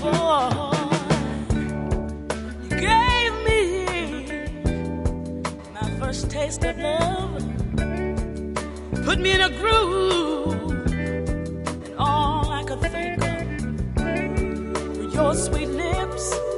boy, you gave me my first taste of love, put me in a groove, and all I could think of were your sweet lips.